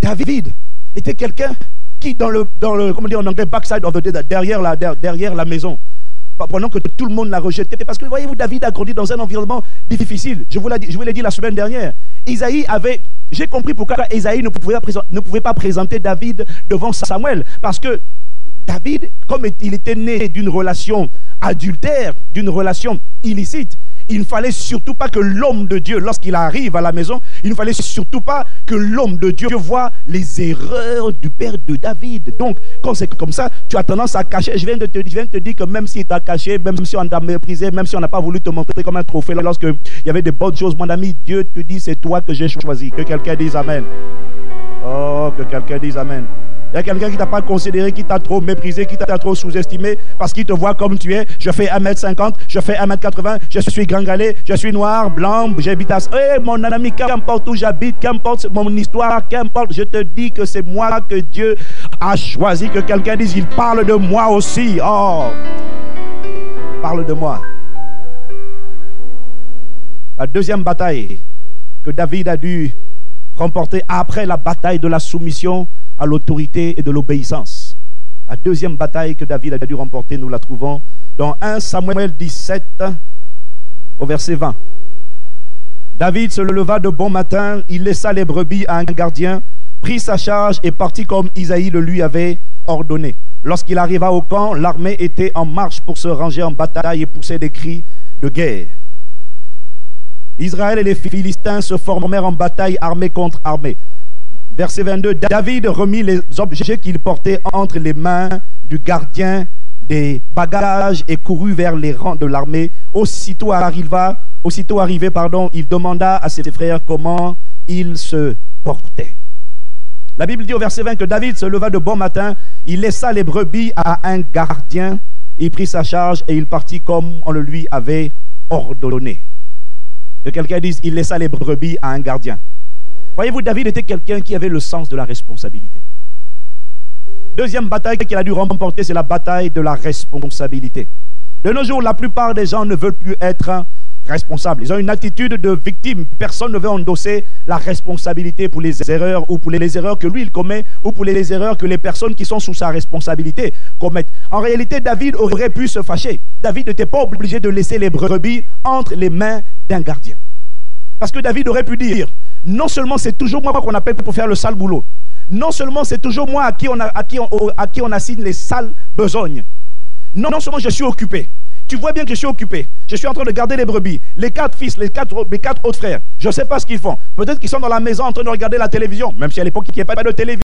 David était quelqu'un qui, comment dire en anglais, backside of the day, derrière la maison, pendant que tout le monde l'a rejeté. Parce que voyez-vous, David a grandi dans un environnement difficile. Je vous l'ai dit la semaine dernière. Isaïe avait... J'ai compris pourquoi Isaïe ne pouvait pas présenter David devant Samuel. Parce que David, comme il était né d'une relation adultère, d'une relation illicite, il ne fallait surtout pas que l'homme de Dieu, lorsqu'il arrive à la maison, il ne fallait surtout pas que l'homme de Dieu voie les erreurs du père de David. Donc, quand c'est comme ça, tu as tendance à cacher. Je viens de te dire que même si tu as caché, même si on t'a méprisé, même si on n'a pas voulu te montrer comme un trophée, lorsqu'il y avait des bonnes choses, mon ami, Dieu te dit, c'est toi que j'ai choisi. Que quelqu'un dise Amen. Oh, que quelqu'un dise Amen. Il y a quelqu'un qui ne t'a pas considéré, qui t'a trop méprisé, qui t'a trop sous-estimé, parce qu'il te voit comme tu es. Je fais 1m50, je fais 1m80, je suis gringalé, je suis noir, blanc, j'habite à... Eh, mon ami, qu'importe où j'habite, qu'importe mon histoire, qu'importe, je te dis que c'est moi que Dieu a choisi. Que quelqu'un dise, il parle de moi aussi. Oh, parle de moi. La deuxième bataille que David a dû remporter après la bataille de la soumission à l'autorité et de l'obéissance. La deuxième bataille que David a dû remporter, nous la trouvons dans 1 Samuel 17 au verset 20. David se leva de bon matin, il laissa les brebis à un gardien, prit sa charge et partit comme Isaïe le lui avait ordonné. Lorsqu'il arriva au camp, l'armée était en marche pour se ranger en bataille et poussait des cris de guerre. Israël et les Philistins se formèrent en bataille, armée contre armée. Verset 22, David remit les objets qu'il portait entre les mains du gardien des bagages et courut vers les rangs de l'armée. Aussitôt arrivé, il demanda à ses frères comment ils se portaient. La Bible dit au verset 20 que David se leva de bon matin, il laissa les brebis à un gardien, il prit sa charge et il partit comme on le lui avait ordonné. Que quelqu'un dise, il laissa les brebis à un gardien. Voyez-vous, David était quelqu'un qui avait le sens de la responsabilité. Deuxième bataille qu'il a dû remporter, c'est la bataille de la responsabilité. De nos jours, la plupart des gens ne veulent plus être responsables. Ils ont une attitude de victime. Personne ne veut endosser la responsabilité pour les erreurs ou pour les erreurs que lui il commet ou pour les erreurs que les personnes qui sont sous sa responsabilité commettent. En réalité, David aurait pu se fâcher. David n'était pas obligé de laisser les brebis entre les mains d'un gardien. Parce que David aurait pu dire, non seulement c'est toujours moi qu'on appelle pour faire le sale boulot, non seulement c'est toujours moi à qui on assigne les sales besognes, non seulement je suis occupé, tu vois bien que je suis occupé, je suis en train de garder les brebis, les 4 fils, mes quatre autres frères, je ne sais pas ce qu'ils font, peut-être qu'ils sont dans la maison en train de regarder la télévision, même si à l'époque il n'y avait pas de télévision.